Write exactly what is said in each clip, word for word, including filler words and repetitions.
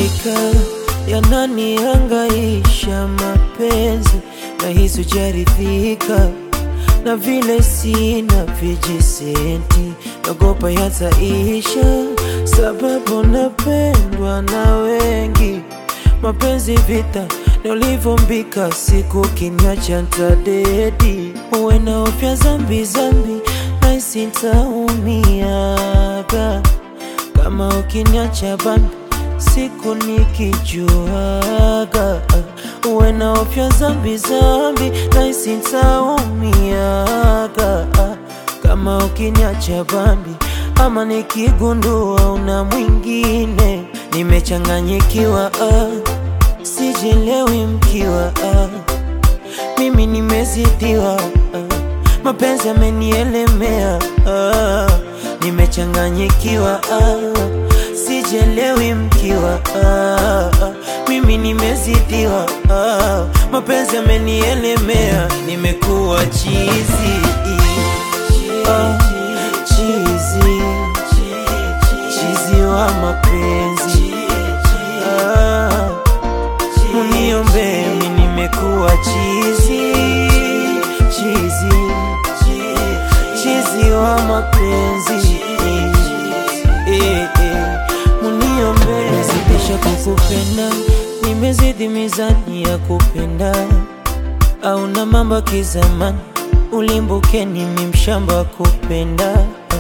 Hakika yananihangaisha mapenzi, nahisi hujaridhika na vile sina vijisenti, naogopa yataisha sababu napendwa na wengi. Mapenzi vita na ulivyombika, siku kiniacha ntadedi. Uwe na ofya zambi zambi na sitaumiaga kama ukiniacha bambi siku nikijuaga. Uwe na ofya zambi zambi na sitaumiaga kama ukiniacha bambi, ama nikigundua una mwingine. Nimechanganyikiwa ah, sijelewi mkiwa ah, mimi nimezidiwa ah, mapenzi yamenielemea ah, nimechanganyikiwa ah, sijelewi mkiwa ah, mimi nimezidiwa ah, mapenzi yamenielemea. Nimekuwa chizi ah, chizi chizi wa mapenzi ah, uniombe mimi nimekuwa chizi chizi chizi wa mapenzi eh, eh, uniombe. Nimezidisha kukupenda, nimezidi mizani ya kupenda, au na mambo kizamani ulimbuke nimi mshamba kupenda.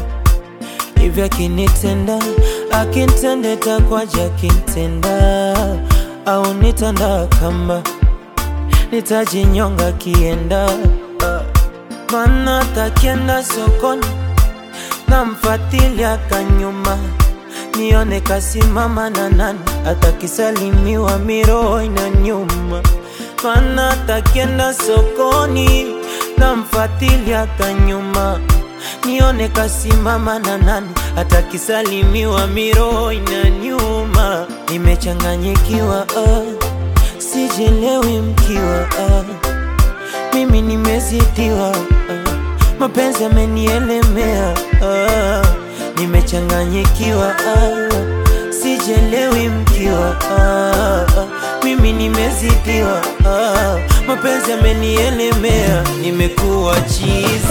Hivyo akinitenda akintende takwaja kintenda, au nitanda kamba nitajinyonga kienda. Mana takienda sokoni na mfatilia kanyuma, nione kasimama na nani, atakisalimiwa miro ina nyuma. Mana takienda sokoni na mfatilia kanyuma, nione kasimama na nani, atakisalimiwa miro ina nyuma. Nimechanganyikiwa ah, sijelewi mkiwa ah, mimi nimezidiwa ah, mapenzi yamenielemea ah, nimechanganyikiwa ah, sijelewi mkiwa ah, mimi nimezidiwa ah, mapenzi yamenielemea. Nimekuwa chizi